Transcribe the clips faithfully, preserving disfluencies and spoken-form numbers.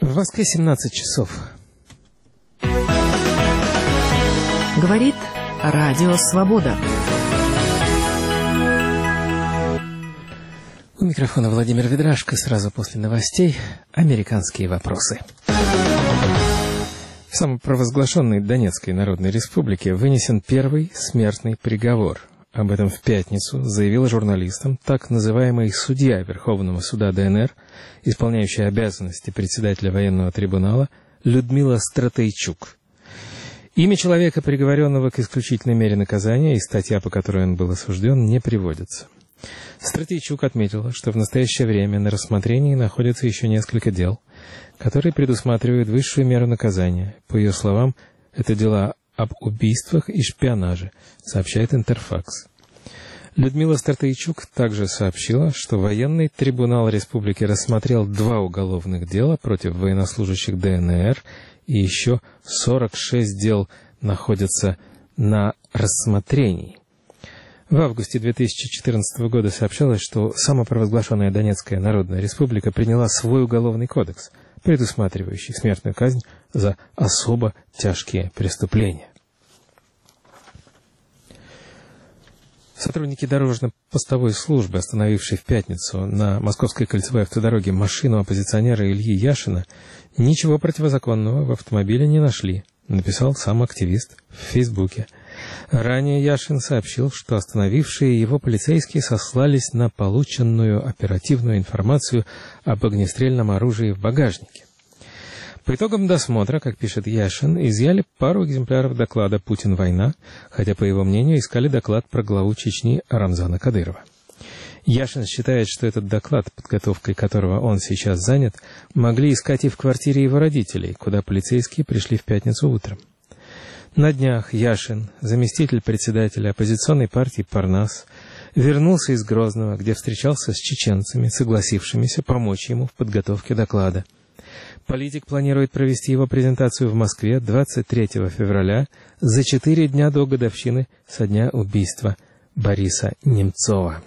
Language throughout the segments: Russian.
В Москве семнадцать часов. Говорит Радио Свобода. У микрофона Владимир Ведрашко. Сразу после новостей «Американские вопросы». В самопровозглашенной Донецкой Народной Республике вынесен первый смертный приговор. Об этом в пятницу заявила журналистам так называемый судья Верховного суда ДНР, исполняющая обязанности председателя военного трибунала Людмила Стратейчук. Имя человека, приговоренного к исключительной мере наказания, и статья, по которой он был осужден, не приводится. Стратейчук отметила, что в настоящее время на рассмотрении находится еще несколько дел, которые предусматривают высшую меру наказания. По ее словам, это дела об убийствах и шпионаже, сообщает Интерфакс. Людмила Стратейчук также сообщила, что военный трибунал республики рассмотрел два уголовных дела против военнослужащих ДНР, и еще сорок шесть дел находятся на рассмотрении. В августе две тысячи четырнадцатого года сообщалось, что самопровозглашенная Донецкая Народная Республика приняла свой уголовный кодекс, предусматривающий смертную казнь за особо тяжкие преступления. Сотрудники дорожно-постовой службы, остановившие в пятницу на Московской кольцевой автодороге машину оппозиционера Ильи Яшина, ничего противозаконного в автомобиле не нашли, написал сам активист в Фейсбуке. Ранее Яшин сообщил, что остановившие его полицейские сослались на полученную оперативную информацию об огнестрельном оружии в багажнике. По итогам досмотра, как пишет Яшин, изъяли пару экземпляров доклада «Путин. Хотя, по его мнению, искали доклад про главу Чечни Рамзана Кадырова. Яшин считает, что этот доклад, подготовкой которого он сейчас занят, могли искать и в квартире его родителей, куда полицейские пришли в пятницу утром. На днях Яшин, заместитель председателя оппозиционной партии «Парнас», вернулся из Грозного, где встречался с чеченцами, согласившимися помочь ему в подготовке доклада. Политик планирует провести его презентацию в Москве двадцать третьего февраля, за четыре дня до годовщины со дня убийства Бориса Немцова.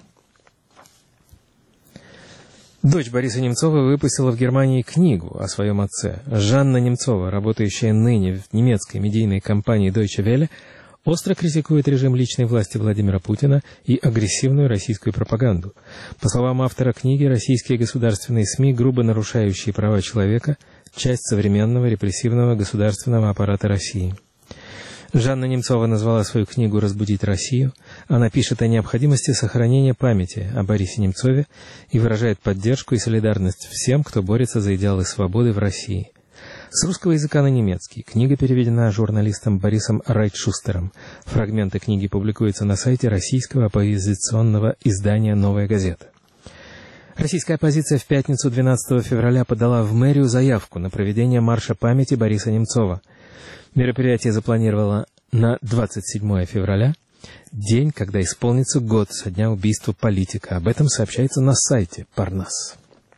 Дочь Бориса Немцова выпустила в Германии книгу о своем отце. Жанна Немцова, работающая ныне в немецкой медийной компании Deutsche Welle, остро критикует режим личной власти Владимира Путина и агрессивную российскую пропаганду. По словам автора книги, российские государственные СМИ, грубо нарушающие права человека, часть современного репрессивного государственного аппарата России. Жанна Немцова назвала свою книгу «Разбудить Россию». Она пишет о необходимости сохранения памяти о Борисе Немцове и выражает поддержку и солидарность всем, кто борется за идеалы свободы в России. С русского языка на немецкий. Книга переведена журналистом Борисом Райтшустером. Фрагменты книги публикуются на сайте российского оппозиционного издания «Новая газета». Российская оппозиция в пятницу двенадцатого февраля подала в мэрию заявку на проведение марша памяти Бориса Немцова. Мероприятие запланировано на двадцать седьмого февраля, день, когда исполнится год со дня убийства политика. Об этом сообщается на сайте Парнас.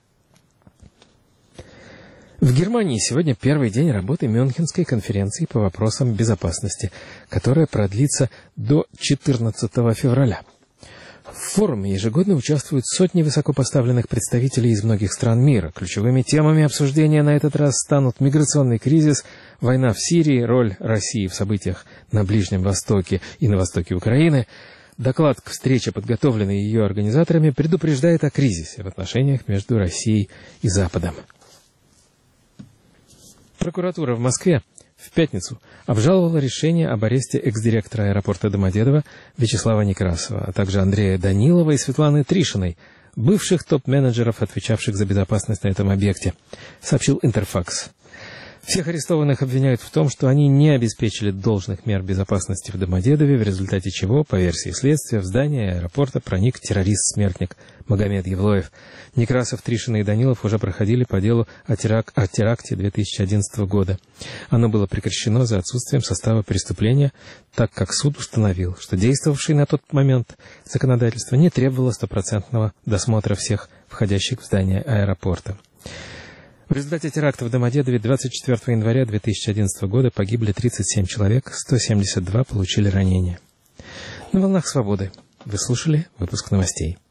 В Германии сегодня первый день работы Мюнхенской конференции по вопросам безопасности, которая продлится до четырнадцатого февраля. В форуме ежегодно участвуют сотни высокопоставленных представителей из многих стран мира. Ключевыми темами обсуждения на этот раз станут миграционный кризис, война в Сирии, роль России в событиях на Ближнем Востоке и на востоке Украины. Доклад к встрече, подготовленный ее организаторами, предупреждает о кризисе в отношениях между Россией и Западом. Прокуратура в Москве в пятницу обжаловала решение об аресте экс-директора аэропорта Домодедово Вячеслава Некрасова, а также Андрея Данилова и Светланы Тришиной, бывших топ-менеджеров, отвечавших за безопасность на этом объекте, сообщил Интерфакс. Всех арестованных обвиняют в том, что они не обеспечили должных мер безопасности в Домодедове, в результате чего, по версии следствия, в здание аэропорта проник террорист-смертник Магомед Евлоев. Некрасов, Тришина и Данилов уже проходили по делу о, терак... о теракте две тысячи одиннадцатого года. Оно было прекращено за отсутствием состава преступления, так как суд установил, что действовавшее на тот момент законодательство не требовало стопроцентного досмотра всех входящих в здание аэропорта. В результате теракта в Домодедове двадцать четвёртого января две тысячи одиннадцатого года погибли тридцать семь человек, сто семьдесят два получили ранения. На волнах свободы вы слушали выпуск новостей.